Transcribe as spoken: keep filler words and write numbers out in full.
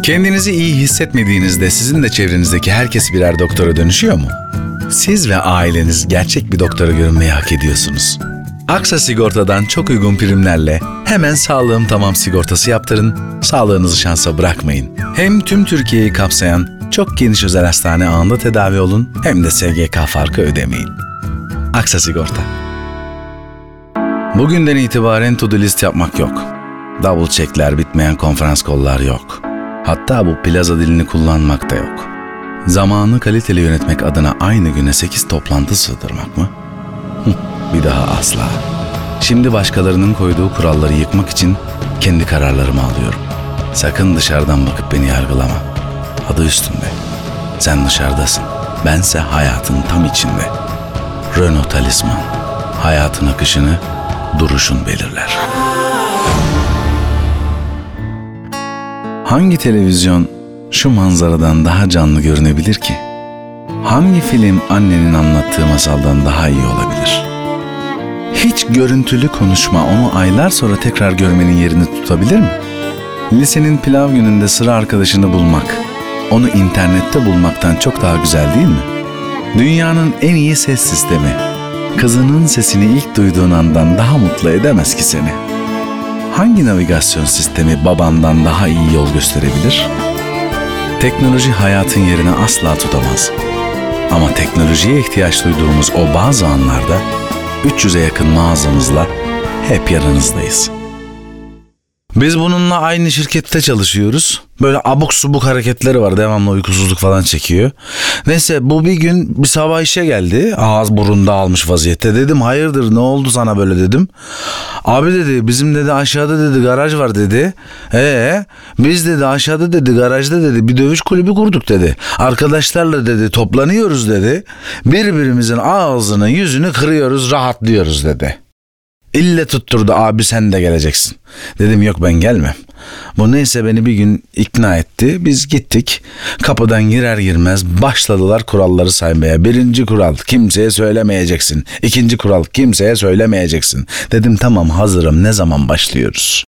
Kendinizi iyi hissetmediğinizde sizin de çevrenizdeki herkes birer doktora dönüşüyor mu? Siz ve aileniz gerçek bir doktora görünmeyi hak ediyorsunuz. Aksa Sigorta'dan çok uygun primlerle hemen Sağlığım Tamam sigortası yaptırın, sağlığınızı şansa bırakmayın. Hem tüm Türkiye'yi kapsayan çok geniş özel hastane ağında tedavi olun, hem de S G K farkı ödemeyin. Aksa Sigorta. Bugünden itibaren to-do list yapmak yok. Double checkler, bitmeyen konferans kollar yok. Hatta bu plaza dilini kullanmak da yok. Zamanı kaliteli yönetmek adına aynı güne sekiz toplantı sığdırmak mı? Bir daha asla. Şimdi başkalarının koyduğu kuralları yıkmak için kendi kararlarımı alıyorum. Sakın dışarıdan bakıp beni yargılama. Adı üstünde. Sen dışarıdasın. Bense hayatın tam içinde. Renault Talisman. Hayatın akışını duruşun belirler. Hangi televizyon şu manzaradan daha canlı görünebilir ki? Hangi film annenin anlattığı masaldan daha iyi olabilir? Hiç görüntülü konuşma onu aylar sonra tekrar görmenin yerini tutabilir mi? Lisenin pilav gününde sıra arkadaşını bulmak, onu internette bulmaktan çok daha güzel değil mi? Dünyanın en iyi ses sistemi, kızının sesini ilk duyduğun andan daha mutlu edemez ki seni. Hangi navigasyon sistemi babandan daha iyi yol gösterebilir? Teknoloji hayatın yerini asla tutamaz. Ama teknolojiye ihtiyaç duyduğumuz o bazı anlarda üç yüze yakın mağazamızla hep yanınızdayız. Biz bununla aynı şirkette çalışıyoruz. Böyle abuk subuk hareketleri var. Devamlı uykusuzluk falan çekiyor. Neyse bu bir gün bir sabah işe geldi. Ağız burun dağılmış vaziyette. Dedim hayırdır ne oldu sana böyle dedim. Abi dedi bizim dedi aşağıda dedi garaj var dedi. Ee biz dedi aşağıda dedi garajda dedi bir dövüş kulübü kurduk dedi. Arkadaşlarla dedi toplanıyoruz dedi. Birbirimizin ağzını yüzünü kırıyoruz rahatlıyoruz dedi. İlle tutturdu abi sen de geleceksin. Dedim yok ben gelmem. Bu neyse beni bir gün ikna etti. Biz gittik. Kapıdan girer girmez başladılar kuralları saymaya. Birinci kural kimseye söylemeyeceksin. İkinci kural kimseye söylemeyeceksin. Dedim tamam hazırım ne zaman başlıyoruz?